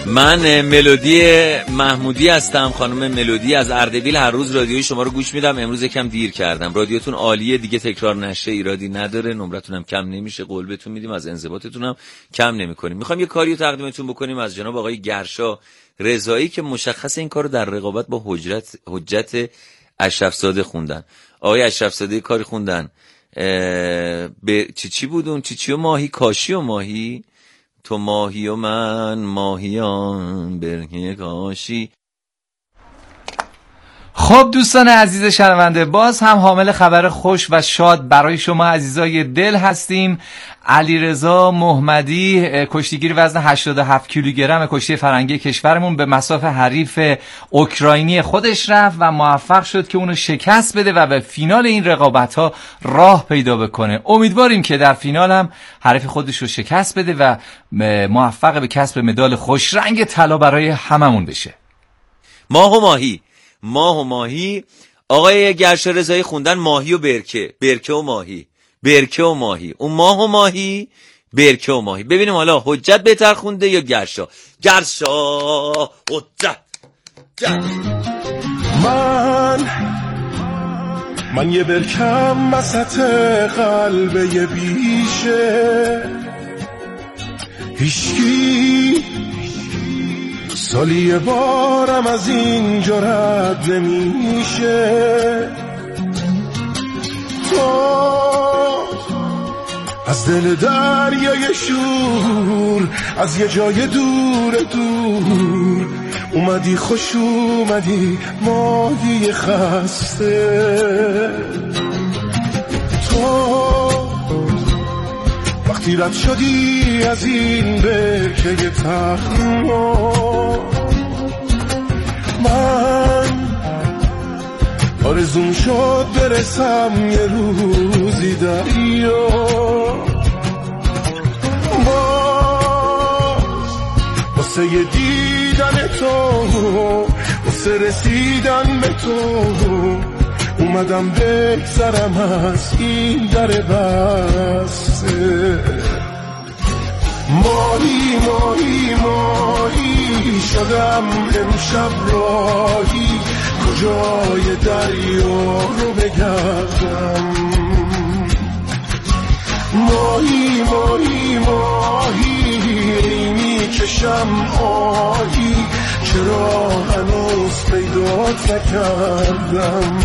من ملودی محمودی هستم، خانم ملودی از اردبیل. هر روز رادیوی شما رو گوش میدم. امروز یکم دیر کردم. رادیوتون عالیه، دیگه تکرار نشه، ایرادی نداره، نمرتون هم کم نمیشه، قول بهتون میدیم از انضباطتون هم کم نمیکنیم. میخوام یه کاریو تقدیمتون بکنیم از جناب آقای گرشا رضایی که مشخص این کارو در رقابت با حجت اشرفزاده خوندن. آقای اشرفزاده کاری خوندن به چی بود اون چی و ماهی، کاشی و ماهی، تو ماهی و من ماهیان برهی کاشی. خب دوستان عزیز شنونده، باز هم حامل خبر خوش و شاد برای شما عزیزای دل هستیم. علیرضا محمدی، کشتیگیر وزن 87 کیلوگرم کشتی فرنگی کشورمون، به مصاف حریف اوکراینی خودش رفت و موفق شد که اونو شکست بده و به فینال این رقابت‌ها راه پیدا بکنه. امیدواریم که در فینال هم حریف خودش رو شکست بده و موفق به کسب مدال خوش رنگ طلا برای هممون بشه. ماه و ماهی آقای گرشا رضایی خوندن ماهی و برکه و ماهی، اون ماه و ماهی، برکه و ماهی. ببینیم حالا حجت بهتر خونده یا گرشا حجت. من یه برکم وسط قلب یه بیشه، هیچکی سالی یه بارم از اینجا رد نمیشه. تو از دل دریای شور، از یه جای دور اومدی، خوش اومدی ماهی خسته. تو وقتی رد شدی از این برکه تخمو، من آرزوم شد برسم یه روزی دریا. واسه یه دیدن تو، واسه رسیدن به تو، اومدم بگذرم از این در بسته. ماهی شدم امشب راهی، کجای دریا رو بگردم. ماهی میکشم آهی، چرا هنوز پیدات نکردم.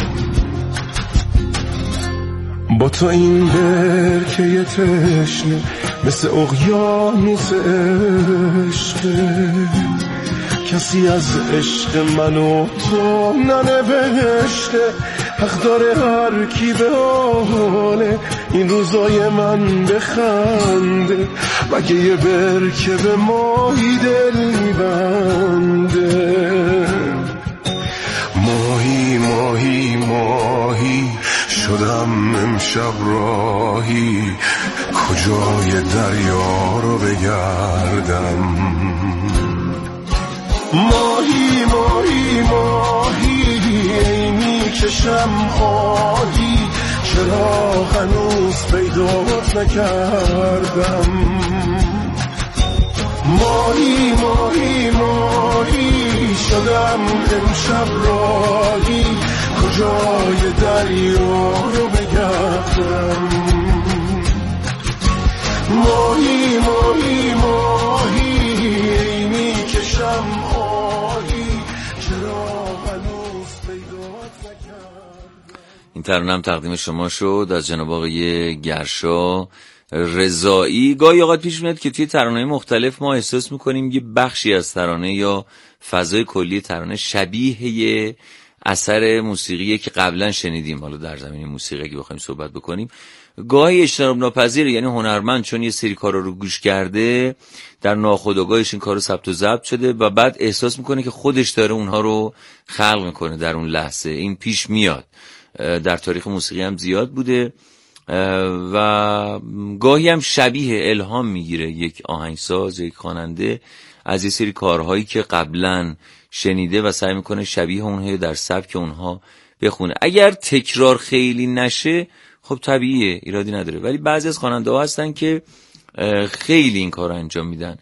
با تو این برکه تشنه مثل اقیانوس عشقه، کسی از عشق من و تو ننوشته. حق داره هر کی به حال این روزای من بخنده، مگه یه برکه به ماهی دل میبنده. ماهی شدم امشب راهی، کجای دریا رو بگردم. ماهی میکشم آهی، چرا هنوز پیدات نکردم. ماهی شدم امشب راهی، کجای دریا رو بگردم. ماهی میکشم آهی، چرا هنوز پیدات نکردم. این ترانه تقدیم شما شد از جناب آقای گرشا رضایی. گاهی اوقات پیش میاد که توی ترانه‌های مختلف ما احساس میکنیم یه بخشی از ترانه یا فضای کلی ترانه شبیه یه اثر موسیقی که قبلا شنیدیم. حالا در زمینه موسیقی اگه بخوایم صحبت بکنیم گاهی اجتناب ناپذیر، یعنی هنرمند چون یه سری کارا رو گوش کرده در ناخودآگاهش این کارو ثبت و ضبط شده و بعد احساس میکنه که خودش داره اونها رو خلق میکنه در اون لحظه. این پیش میاد، در تاریخ موسیقی هم زیاد بوده و گاهی هم شبیه الهام میگیره یک آهنگساز، یک خواننده از یه سری کارهایی که قبلا شنیده و سعی میکنه شبیه اونها در سبک اونها بخونه. اگر تکرار خیلی نشه خب طبیعیه، ایرادی نداره، ولی بعضی از خواننده‌ها هستن که خیلی این کار رو انجام میدن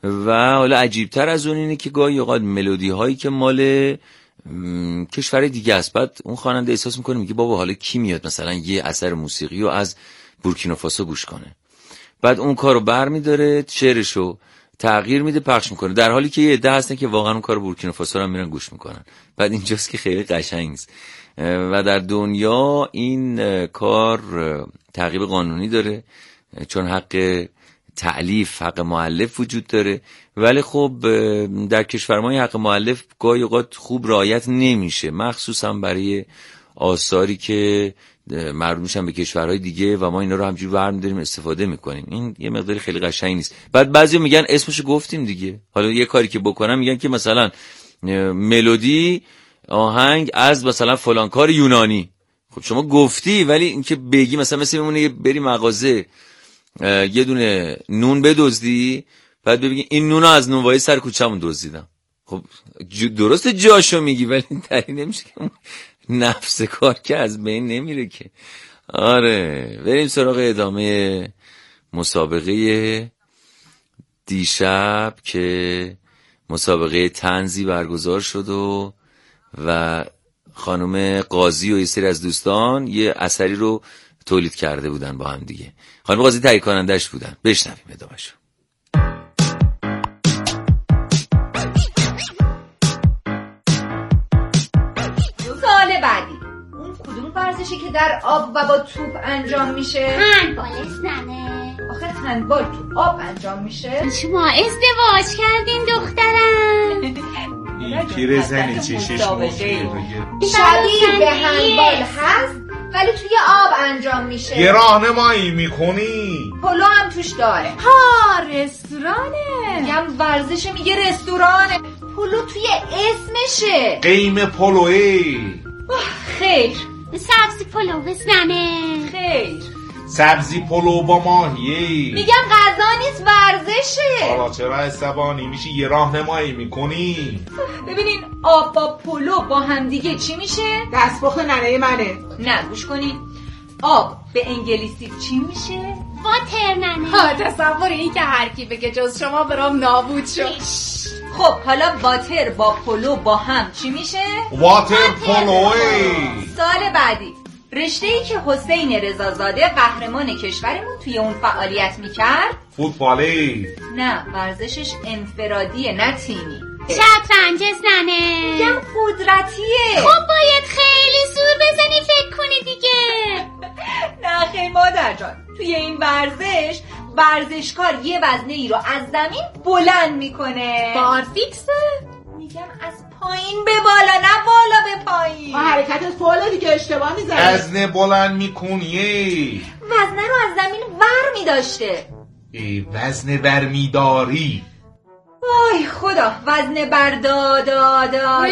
و حالا عجیبتر از اون اینه که گاهی اوقات ملودی هایی که مال کشور دیگه است، بعد اون خواننده احساس میکنه میگه بابا حالا کی میاد مثلا یه اثر موسیقی رو از بورکینافاسو گوش کنه، بعد اون کارو برمی‌داره شعرشو تغییر میده پخش میکنه، در حالی که یه عده هستن که واقعا اون کارو بورکینافاسو رو میرن گوش میکنن. بعد اینجاست که خیلی قشنگ نیست. و در دنیا این کار تعقیب قانونی داره، چون حق تألیف، حق مؤلف وجود داره، ولی خب در کشور ما حق مؤلف گاهی اوقات خوب رعایت نمیشه، مخصوصا برای آثاری که مربوط میشن به کشورهای دیگه و ما اینا رو همجوری برمی‌داریم استفاده میکنیم. این یه مقداری خیلی قشنگ نیست. بعد بعضی میگن اسمشو گفتیم دیگه، حالا یه کاری که بکنم میگن که مثلا ملودی آهنگ از مثلا فلان کار یونانی. خب شما گفتی، ولی اینکه بگی مثلا میمونه بری مغازه یه دونه نون بدزدی، بعد ببینی این نونو از نونوایی سر کوچه‌مون دزدیدم. خب درست جاشو میگی، ولی دلیل نمیشه که نفس کار که از بین نمیره که. آره بریم سراغ ادامه مسابقه دیشب که مسابقه طنزی برگزار شد و خانم قاضی و یه سری از دوستان یه اثری رو تولید کرده بودن با هم دیگه. خانم قاضی تهیه کنندش بودن. بشنویم ادامه‌شو. سوال بعدی، اون کدوم ورزشی که در آب و با توپ انجام میشه؟ هندبال زنه. آخه هندبال تو آب انجام میشه؟ شما ازدواج کردین دخترم. این پیر زنی چشش مخیه شبیه به هندبال هست ولی توی آب انجام میشه. یه راهنمایی میکنی؟ پلو هم توش داره. ها رستورانه. میگم ورزش میگه رستورانه. پلو توی اسمشه. قیم پلوه. خیر. سبزی پلو زنه. خیر. سبزی پلو با ماهیه. میگم غذا نیست ورزشه. حالا چرا عصبانی میشی؟ یه راهنمایی میکنی؟ ببینین آب با پلو با هم دیگه چی میشه؟ دستپخت ننه منه. نه گوش کنین، آب به انگلیسی چی میشه؟ واتر ننه. ها تصور این که هر کی بگه جز شما برام نابود شد. خب حالا واتر با پلو با هم چی میشه؟ واتر پلوه. سال بعدی، رشته‌ای که حسین رضازاده قهرمان کشورمون توی اون فعالیت میکرد؟ فوتبالی. نه ورزشش انفرادیه نه تیمی. شطرنج ننه. میگم قدرتیه. خب باید خیلی زور بزنی فکر کنی دیگه. نه خیلی مادر جان، توی این ورزشکار یه وزنه ای رو از زمین بلند میکنه. بارفیکسه؟ میگم از پایین به بالا نه بالا به پایین. حرکت فوله دیگه اشتباه میزنی. وزنه بلند میکنی. وزنه رو از زمین ور میداشته. وزنه برمیداری. وای خدا، وزنه بردادادادادا.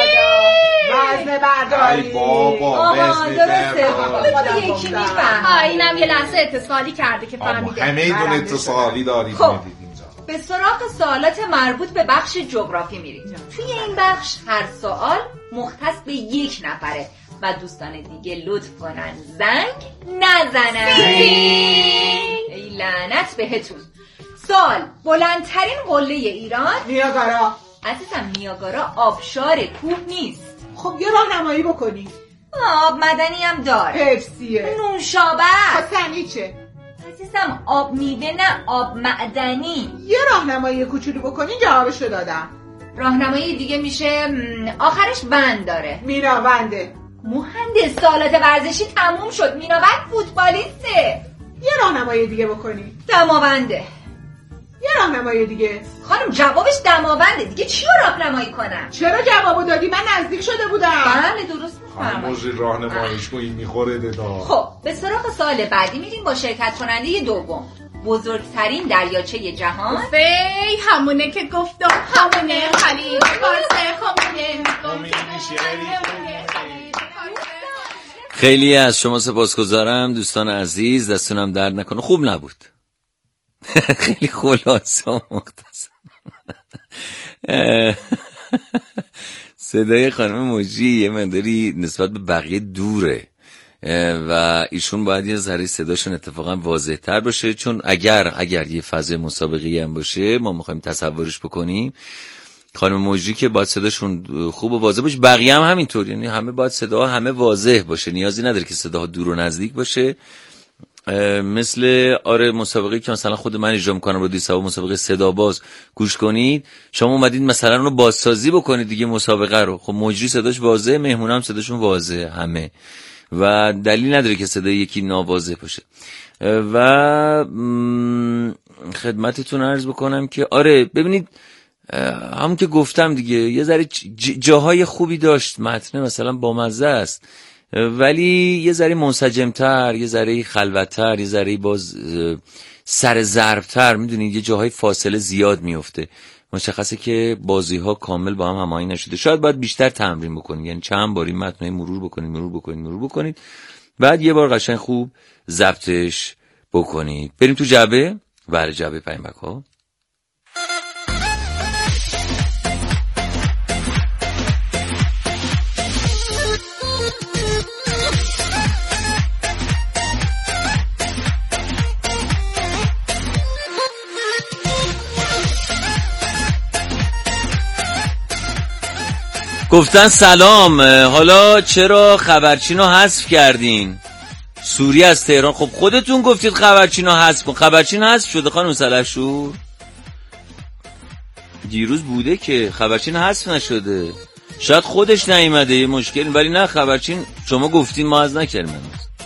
وزنه برداری. ای بابا آها وزنه درسته. برداری. یکی میفهم. اینم یه لحظه اتصالی کرده که فهمیده. همه دون اتصالی دارید. خب به سراغ سوالات مربوط به بخش جغرافی میریم. توی این بخش هر سوال مختص به یک نفره و دوستان دیگه لطف کنن زنگ نزنن. ای لعنت بهتون. سوال، بلندترین قله ایران؟ نیاگارا. عزیزم نیاگارا آبشار کوه نیست. خب یه راهنمایی بکنی. آب مدنی هم داره. پپسیه. نوشابه. خب چه؟ عزیزم آب میوه نه آب معدنی. یه راهنمایی کوچولو بکنی جوابشو دادم. راهنمایی دیگه میشه آخرش بند داره. میناونده. مهندس سوالات ورزشی تموم شد. میناوند فوتبالیسته. یه راهنمایی دیگه بکنی. دماونده. یه راهنمایی دیگه. خانم جوابش دماونده دیگه، چی رو راهنمایی کنم؟ چرا جوابو دادی؟ من نزدیک شده بودم. بله درست میفرمایید. موجی راهنماییش کنی میخوره ددا. خب به سراغ سوال بعدی میریم با شرکت کننده دوم. بزرگترین دریاچه جهان؟ همونه که گفتم، همونه خلیج فارس، همونه. خیلی از شما سپاسگزارم دوستان عزیز، دستونم درد نکنه. خوب نبود. خیلی خلاصه و مختصر. صدای خانم موجی یه مقداری نسبت به بقیه دوره. و ایشون باید یه ذره صداشون اتفاقا واضح تر باشه، چون اگر یه فضای مسابقه‌ای هم باشه ما میخوایم تصورش بکنیم، خانم مجری که باید صداشون خوب و واضح باشه، بقیه هم همینطور، یعنی همه باید صداها همه واضح باشه، نیازی نداره که صداها دور و نزدیک باشه. مثل مسابقه که مثلا خود من اجرا میکنم رو دیسا مسابقه صدا باز گوش کنید، شما اومدید مثلا رو بازسازی بکنید دیگه مسابقه رو، خب مجری صداش واضحه، مهمون هم صداشون واضحه همه، و دلیل نداره که صدای یکی ناواضح باشه. و خدمتتون عرض بکنم که ببینید همون که گفتم دیگه، یه ذره جاهای خوبی داشت، متن مثلا بامزه است، ولی یه ذره منسجمتر، یه ذره خلوتتر، یه ذره باز سر ضربتر، میدونید یه جاهای فاصله زیاد میفته، مشخصه که بازی ها کامل با هم هماهنگ نشده. شاید باید بیشتر تمرین بکنید، یعنی چند باری متن مرور بکنید بعد یه بار قشنگ خوب ضبطش بکنید. بریم تو جعبه. بله، جعبه پیامک ها. گفتن سلام، حالا چرا خبرچین رو حذف کردین؟ سوری از تهران. خب خودتون گفتید خبرچین رو حذف کن. خبرچین حذف شده خانم سلحشور؟ دیروز بوده که خبرچین حذف نشده، شاید خودش نیومده، یه مشکل، ولی نه خبرچین شما گفتین ما حذف نکردیم.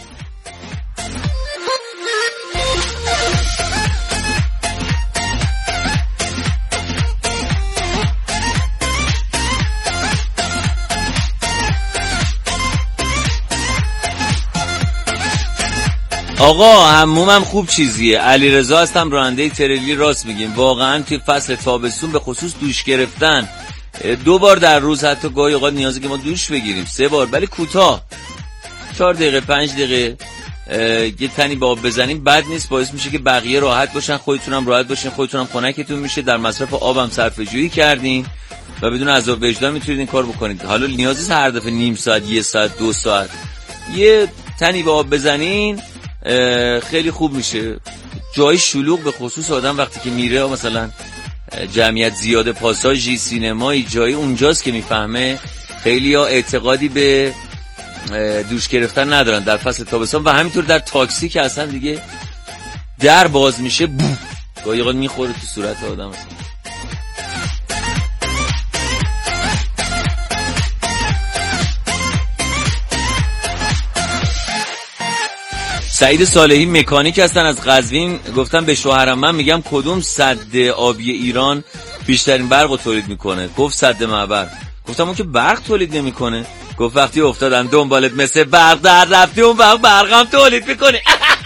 آقا حمومم خوب چیزیه. علیرضا هستم، راننده تریلی. راست میگیم، واقعا توی فصل تابستون به خصوص دوش گرفتن 2 بار در روز، حتی گاهی اوقات نیازه که ما دوش بگیریم 3 بار، ولی کوتاه، 4 دقیقه 5 دقیقه یه تنی با آب بزنیم بد نیست، باعث میشه که بقیه راحت باشن، خودتونم راحت باشین، خودتونم خنکتون میشه، در مصرف آبم صرفه‌جویی کردین و بدون عذاب وجدان میتونید این کار بکنید. حالا نیازی نیست هر دفعه نیم ساعت، 1 ساعت، 2 ساعت یه تنی با آب بزنین، خیلی خوب میشه. جای شلوغ به خصوص آدم وقتی که میره، مثلا جمعیت زیاد، پاساژی، سینمایی، جایی اونجاست که میفهمه. خیلی ها اعتقادی به دوش گرفتن ندارن در فصل تابستان، و همینطور در تاکسی که اصلا دیگه در باز میشه گاهی اوقات میخوره تو صورت آدم. سعید صالحی مکانیک هستن از قزوین، گفتم به شوهرم من میگم کدوم سد آبی ایران بیشترین برق رو تولید میکنه؟ گفت سد معبر. گفتم اون که برق تولید نمیکنه. گفت وقتی افتادم دنبالت مثل برق در رفتی، اون وقت برقم تولید میکنه.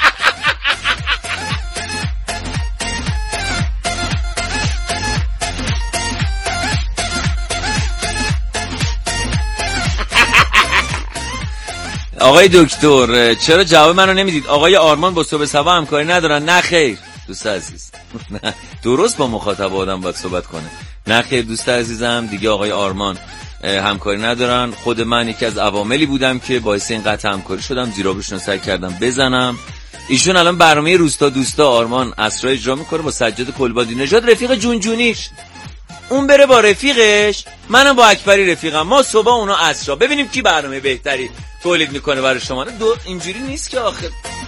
آقای دکتر چرا جواب منو نمیدید؟ آقای آرمان با صبح سبا همکاری ندارن؟ نه خیر دوست عزیز، درست با مخاطب آدم باید صحبت کنه. نه خیر دوست عزیزم، دیگه آقای آرمان همکاری ندارن. خود من یکی از عواملی بودم که باعث این قطع همکاری شدم، زیرابشون سعی کردم بزنم. ایشون الان برنامه روستا دوستا آرمان اسرا اجرا میکنه با سجاد کلبادی نژاد، رفیق جونجونیش. اون بره با رفیقش، منم با اکبری رفیقم، ما صبح اونا اسرا، ببینیم کی برنامه بهتری تولید میکنه برای شما. دو اینجوری نیست که آخر.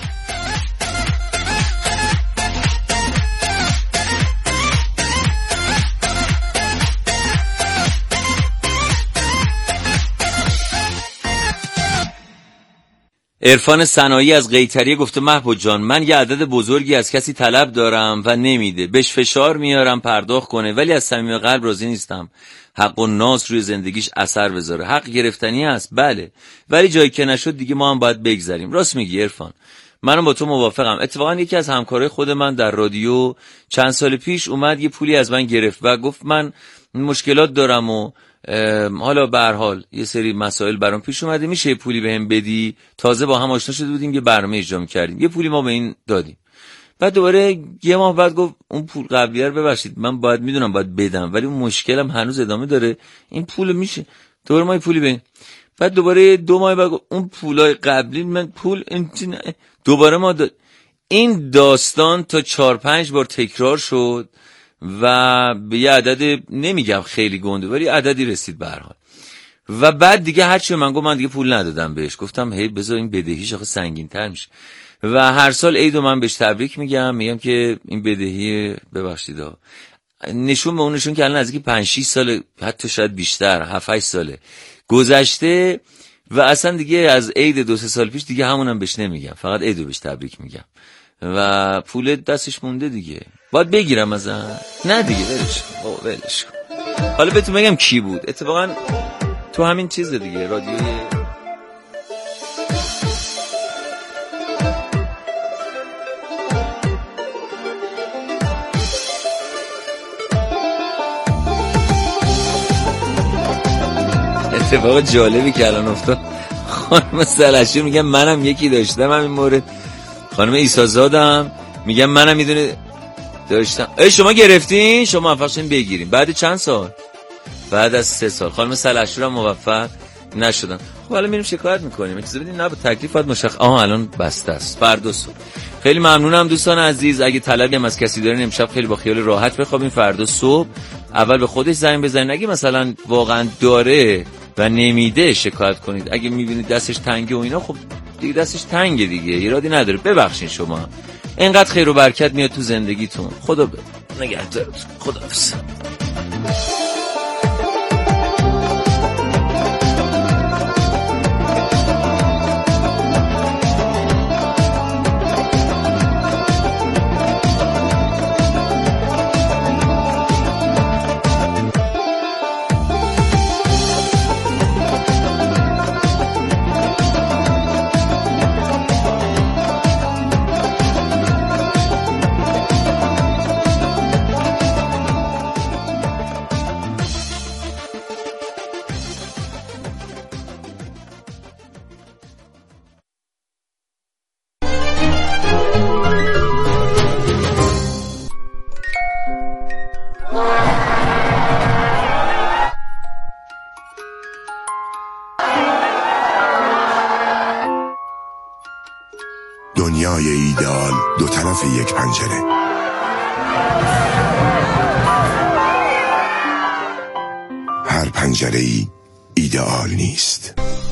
عرفان صناعی از قیطریه گفته محبوب جان من یه عدد بزرگی از کسی طلب دارم و نمیده، بهش فشار میارم پرداخت کنه، ولی از صمیم قلب راضی نیستم حق و ناس روی زندگیش اثر بذاره. حق گرفتنی است بله، ولی جایی که نشد دیگه ما هم باید بگذریم. راست میگی عرفان، منم با تو موافقم. اتفاقا یکی از همکارای خود من در رادیو چند سال پیش اومد یه پولی از من گرفت و گفت من مشکلات دارم و حالا به هر حال یه سری مسائل برام پیش اومده، میشه یه پولی بهم بدی؟ تازه با هم آشنا شده بودیم، یه برنامه اجرا می‌کردیم، یه پولی ما به این دادیم. بعد دوباره یه ماه بعد گفت اون پول قبلیه رو ببخشید من باید میدونم باید بدم، ولی اون مشکلم هنوز ادامه داره، این پول میشه دوباره ما یه پولی بدیم. بعد دوباره 2 ماه بعد اون پولای قبلی من پول دوباره ما این داستان تا 4-5 بار تکرار شد و به یه عدد نمیگم خیلی گنده ولی عددی رسید به هر حال. و بعد دیگه هرچی من گفت من دیگه پول ندادم بهش، گفتم هی بذار این بدهیش آخه سنگین‌تر میشه. و هر سال عیدو من بهش تبریک میگم که این بدهی ببخشید نشون به اون نشون که الان نزدیک 5-6 سال حتی شاید بیشتر 7-8 ساله گذشته و اصلا دیگه از عید 2-3 سال پیش دیگه همونم بهش نمیگم، فقط عیدو بهش تبریک میگم و پول دستش مونده دیگه باید بگیرم ازن. نه دیگه ولش کن. حالا بهتون بگم کی بود اتفاقا تو همین چیز دیگه رادیوی اتفاق جالبی که الان افتاد. خانم سلشی میگم منم یکی داشتم همین مورد. خانم عیسازادم میگم منم میدونه داشتم. شما گرفتین؟ شما موفق شدین بگیرین بعد چند سال؟ بعد از 3 سال. خانم سلشی هم موفق نشدن. خب حالا میریم شکایت میکنیم. اجازه بدین نه با تکلیف باید الان بسته است. فردا صبح. خیلی ممنونم دوستان عزیز. اگه طلبی هم از کسی دارین امشب خیلی با خیال راحت بخوابین. فردا صبح اول به خودش زنگ بزنین. اگه مثلا واقعا داره و نمیده شکایت کنید. اگه میبینید دستش تنگه و اینا خب دیگه دستش تنگه دیگه، ایرادی نداره. ببخشید شما. اینقدر خیر و برکت میاد تو زندگیتون. خدا نگهدارتون. خداحافظ. دنیای ایدئال دو طرف یک پنجره. هر پنجره ای ایدئال نیست.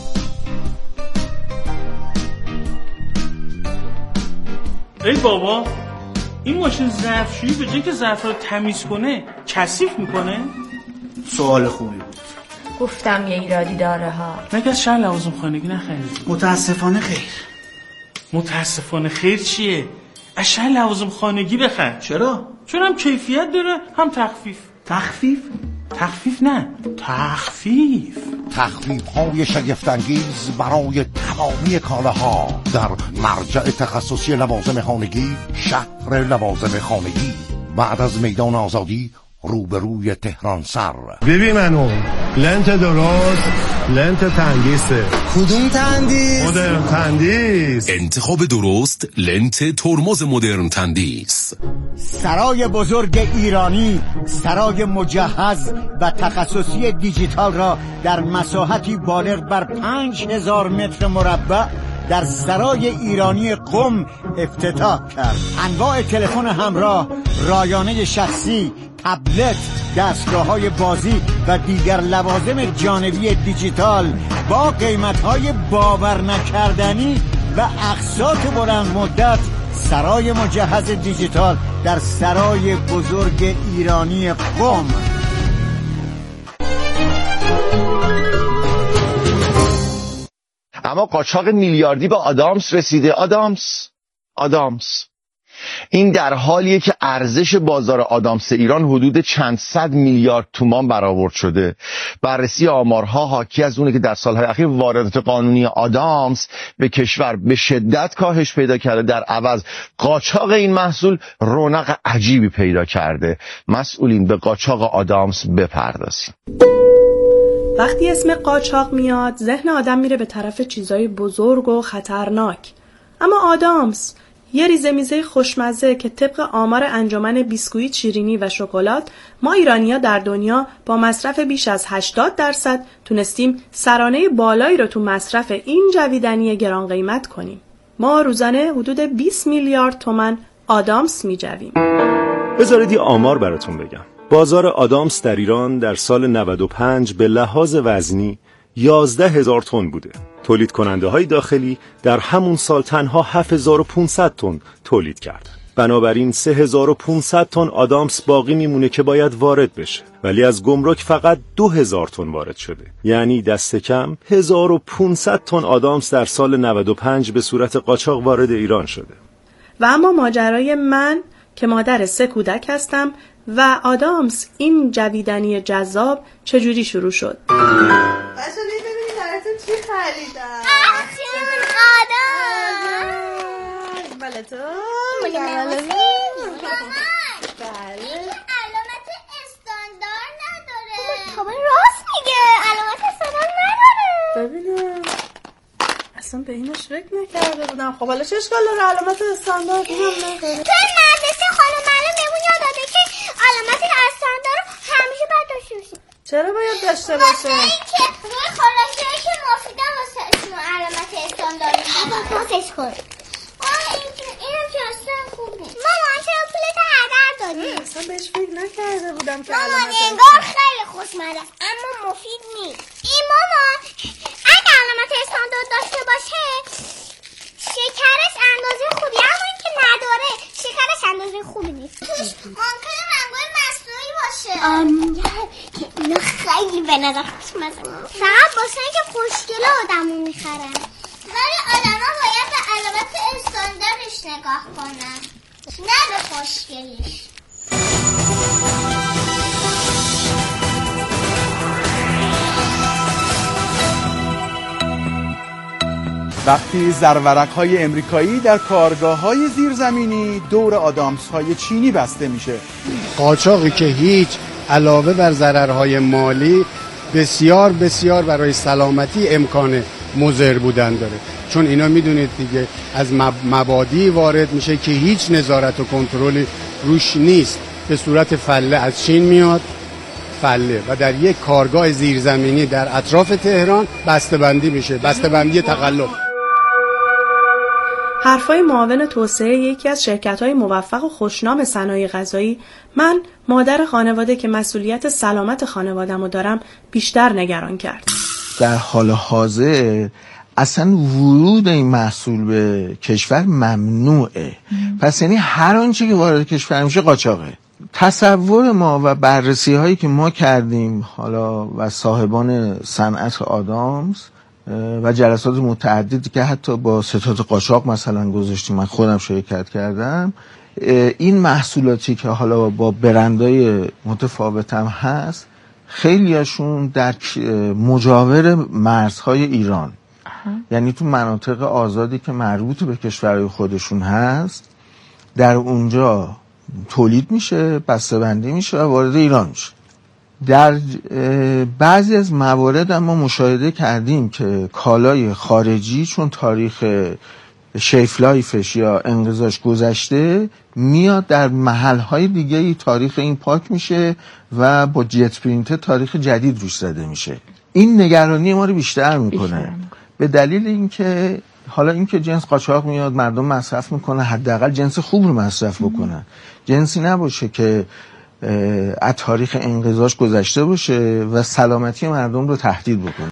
ای بابا این ماشین ظرفشویی به جای که ظرف رو تمیز کنه کثیف میکنه؟ سوال خوبی بود. گفتم یه ایرادی داره ها. مگه از شهر لوازم خانگی نخریدی؟ متاسفانه خیر. متاسفانه خیر چیه؟ از شهر لوازم خانگی بخر. چرا؟ چون هم کیفیت داره هم تخفیف. تخفیف؟ تخفیف نه تخفیف. تخفیف‌های شگفت‌انگیز برای تمامی کالاها در مرجع تخصصی لوازم خانگی شهر لوازم خانگی بعد از میدان آزادی روبروی تهران سر. ببین منو لنت درست لنت تندیسه. کدوم تندیس؟ مدرن تندیس. انتخاب درست لنت ترمز مدرن تندیس. سرای بزرگ ایرانی، سرای مجهز و تخصصی دیجیتال را در مساحتی بالغ بر 5000 متر مربع در سرای ایرانی قم افتتاح کرد. انواع تلفن همراه، رایانه شخصی، تبلت، دستگاه‌های بازی و دیگر لوازم جانبی دیجیتال با قیمت‌های باور نکردنی و اقساط بلند مدت. سرای مجهز دیجیتال در سرای بزرگ ایرانی قم. اما قاچاق میلیاردی به آدامس رسیده. آدامس این در حالیه که ارزش بازار آدامس ایران حدود چند صد میلیارد تومان برآورد شده. بررسی آمارها حاکی از اونه که در سالهای اخیر واردات قانونی آدامس به کشور به شدت کاهش پیدا کرده، در عوض قاچاق این محصول رونق عجیبی پیدا کرده. مسئولین به قاچاق آدامس بپردازیم. وقتی اسم قاچاق میاد ذهن آدم میره به طرف چیزای بزرگ و خطرناک، اما آدامس یه ریزه میزه خوشمزه که طبق آمار انجمن بیسکویت، شیرینی و شکلات ما ایرانی‌ها در دنیا با مصرف بیش از 80% تونستیم سرانه بالایی رو تو مصرف این جویدنی گران قیمت کنیم. ما روزانه حدود 20 میلیارد تومان آدامس میجویم. بذارید یه آمار براتون بگم. بازار آدامس در ایران در سال 95 به لحاظ وزنی 11,000 تن بوده. تولید کننده های داخلی در همون سال تنها 7,500 تن تولید کردن. بنابراین 3,500 تن آدامس باقی میمونه که باید وارد بشه، ولی از گمرک فقط 2,000 تن وارد شده. یعنی دست کم 1,500 تن آدامس در سال 95 به صورت قاچاق وارد ایران شده. و اما ماجرای من که مادر 3 کودک هستم و آدامس، این جویدنی جذاب چجوری شروع شد؟ بچه ببینید براتون چی خریدم. آدم بله علامت استاندار نداره. خب راست میگه، علامت استاندار نداره. ببینم اصلا به اینش فکر نکرده بودم. خب حالا چه اشکال داره علامت استاندار اینم نداره؟ تو مدرسه خانم معلم بهمون یاد داده که علامت استاندار همیشه باید داشته باشیم. چرا باید داشته باشه؟ واسه اینکه روی خلاصه‌ای که مفیدن واسه شما علامت استاندار میذارن. پاسش کن. اینم که اصلا خوب نیست. مامان چرا پولتو هدر دادی؟ اصلا بهش فکر نکرده بودم که مامان علامت انگار خیلی خوشمزه است اما مفید نیست. این مامان اگه علامت استاندارد داشته باشه شکرش اندازه خوبی، اما این که نداره شکرش اندازه خوبی نیست. توش ممکنه رنگای مصنوعی باشه. که اینا خیلی به نظر خوشمزه فقط واسه اینکه خوشگله آدمو میخرن، ولی آدما باید به علامت استانداردش نگاه کنن نه به خوشگلیش. وقتی زرورق‌های امریکایی در کارگاه‌های زیرزمینی دور آدامس‌های چینی بسته میشه. قاچاقی که هیچ علاوه بر ضررهای مالی بسیار بسیار برای سلامتی امکان مضر بودن داره، چون اینا میدونید دیگه از مبادی وارد میشه که هیچ نظارت و کنترلی روش نیست، به صورت فله از چین میاد فله و در یک کارگاه زیرزمینی در اطراف تهران بسته‌بندی میشه، بسته‌بندی تقلب. حرفای معاون توسعه یکی از شرکت‌های موفق و خوشنام صنایع غذایی، من مادر خانواده که مسئولیت سلامت خانواده‌مو دارم بیشتر نگران کرد. در حال حاضر اصلا ورود این محصول به کشور ممنوعه. پس یعنی هر آنچه که وارد کشور میشه قاچاقه. تصور ما و بررسی هایی که ما کردیم حالا و صاحبان صنعت آدامس و جلسات متعددی که حتی با ستاد قاچاق مثلا گذاشتیم، من خودم شرکت کردم، این محصولاتی که حالا با برندهای متفاوت هم هست خیلیاشون در مجاور مرزهای ایران، یعنی تو مناطق آزادی که مربوط به کشورهای خودشون هست در اونجا تولید میشه، بسته‌بندی میشه و وارد ایران میشه. در بعضی از موارد ما مشاهده کردیم که کالای خارجی چون تاریخ شیف لایفش یا انقضاش گذشته میاد در محلهای دیگه تاریخ این پاک میشه و با جت پرینت تاریخ جدید روش زده میشه. این نگرانی ما رو بیشتر میکنه به دلیل اینکه حالا اینکه جنس قاچاق میاد مردم مصرف میکنه، حداقل جنس خوب رو مصرف بکنن، جنسی نباشه که از تاریخ انقضاش گذشته باشه و سلامتی مردم رو تهدید بکنه.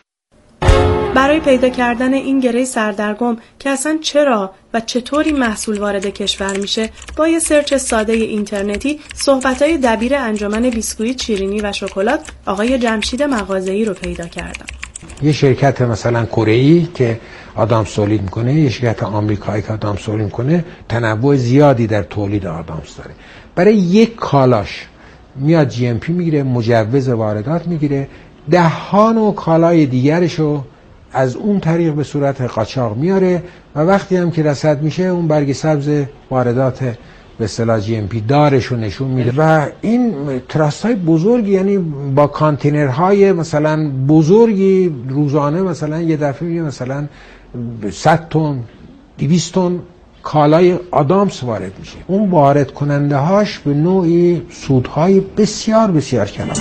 برای پیدا کردن این گره سردرگم که اصلا چرا و چطوری محصول وارد کشور میشه، با یه سرچ ساده اینترنتی صحبت‌های دبیر انجمن بیسکویت، شیرینی و شکلات آقای جمشید مغازه‌ای رو پیدا کردم. یه شرکت مثلا کره‌ای که آدامس تولید میکنه، یه شرکت آمریکایی که آدامس تولید میکنه، تنوع زیادی در تولید آدامس داره. برای یک کالاش میاد جی ام پی میگیره، مجوز واردات میگیره، 10 نوع کالای دیگرشو از اون طریق به صورت قاچاق میاره و وقتی هم که رصد میشه اون برگ سبز واردات به اصطلاح جی ام پی دارشو نشون میده و این تراست های بزرگی، یعنی با کانتینرهای مثلا بزرگی روزانه مثلا یه دفعه مثلا 100 تن 200 تن کالای آدامس وارد میشه. اون وارد کننده هاش به نوعی سودهای بسیار بسیار کلان.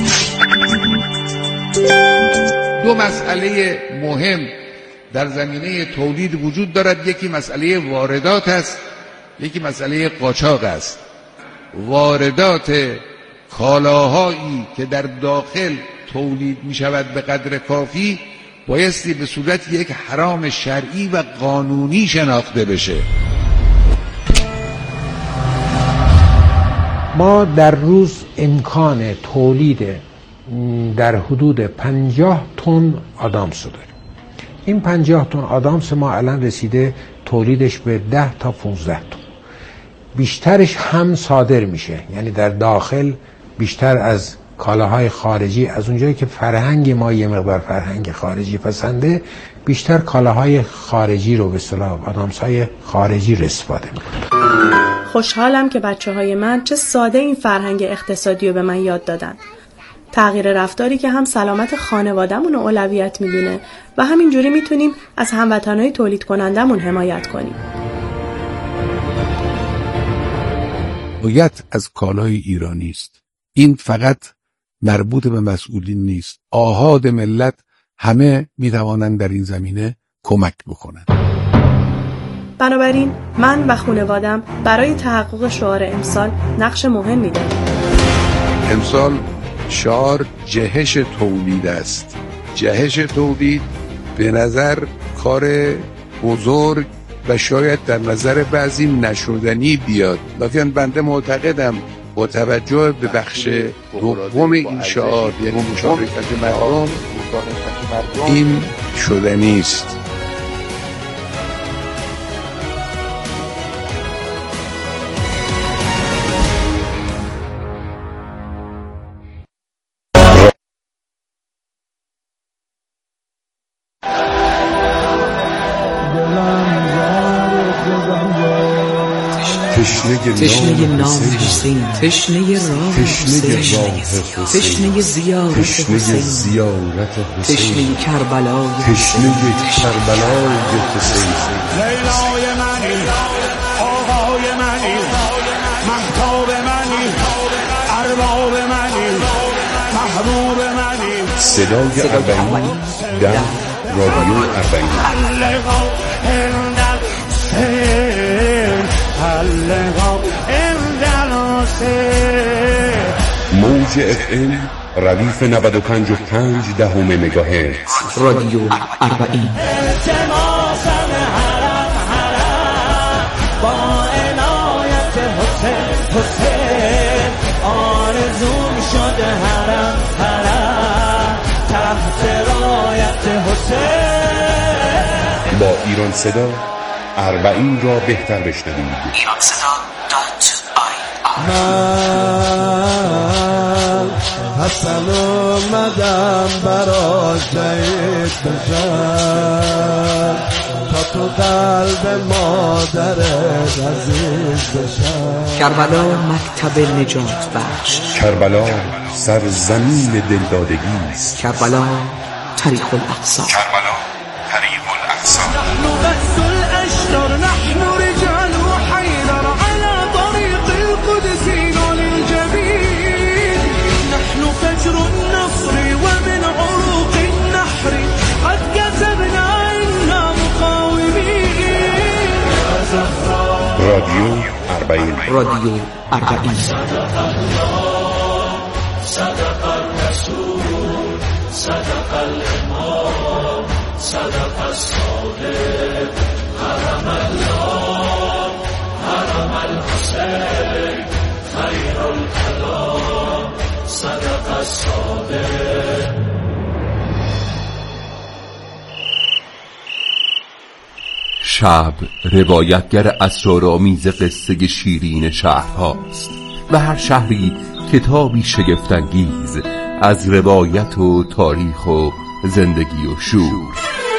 دو مسئله مهم در زمینه تولید وجود دارد. یکی مسئله واردات است، یکی مسئله قاچاق است. واردات کالاهایی که در داخل تولید می شود به قدر کافی بایستی به صورت یک حرام شرعی و قانونی شناخته بشه. ما در روز امکان تولید در حدود 50 تن آدامس داریم. این 50 تن آدامس ما الان رسیده تولیدش به 10 تا 15 تن. بیشترش هم صادر میشه، یعنی در داخل بیشتر از کالاهای خارجی، از اونجایی که فرهنگ ما یه مقدار فرهنگ خارجی پسنده، بیشتر کالاهای خارجی رو به اصطلاح آدامس‌های خارجی استفاده میکنه. خوشحالم که بچه‌های من چه ساده این فرهنگ اقتصادی رو به من یاد دادن. تغییر رفتاری که هم سلامت خانواده‌مون رو اولویت میدونه و همینجوری میتونیم از هموطنای تولید کنندمون حمایت کنیم. باید از کالای ایرانی است. این فقط مربوط به مسئولین نیست. آحاد ملت همه میتوانند در این زمینه کمک بکنند. بنابراین من و خانوادم برای تحقق شعار امسال نقش مهمی داریم. امسال شعار جهش تولید است. جهش تولید به نظر کار بزرگ و شاید در نظر بعضی نشدنی بیاد، لیکن بنده معتقدم با توجه به بخش دوم این شعار، یعنی مشارکت مردم، این شدنی است. تشنه نام حسین، تشنه راه حسین، تشنه زیارت حسین، تشنه کربلای حسین. لیلای منی، آقای منی، مهتاب منی، ارباب منی، محبوب منی. صدای اربعین در رادیو اربعین. موج FM ردیف 95.5 مگاهرتز. رادیو اربعین. با عنایت حسین آرزوم شده حرم تحت رایت حسین. با ایران صدا اربعین را بهتر بشنوید. ایران صدا من حسن اومدم برا شهید بشم تا تو قلب مادرت عزیز بشم. کربلا مکتب نجات بخش. کربلا سرزمین دلدادگی است. کربلا طریق الاقصی. کربلا طریق الاقصی. نحن بس الاشتر، نحن رجال حيدر على طريق القدس للجبين. نحن فجر النصر ومن عروق النحر قد كتبنا إنا مقاومين. رادیو اربعین. رادیو اربعین. صدق الله صدق الرسول صدق الامام صدق الصادق حرم الله حرم الحسين خير الكلام صدق الصادق. شب روایتگر اسرارآمیز قصه شیرین شهرهاست و هر شهری کتابی شگفت‌انگیز از روایت و تاریخ و زندگی و شور.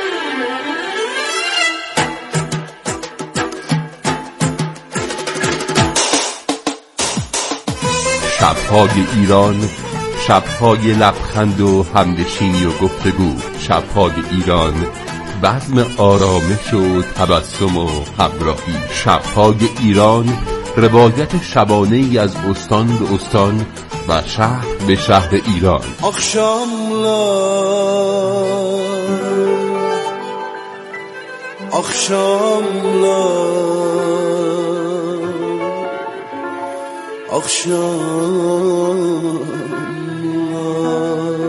شب‌های ایران، شب‌های لبخند و همنشینی و گفتگو، شب‌های ایران بزم آرامش و تبسم و همراهی. شب‌های ایران، روایت شبانه ای از استان به استان و شهر به شهر ایران. اخشام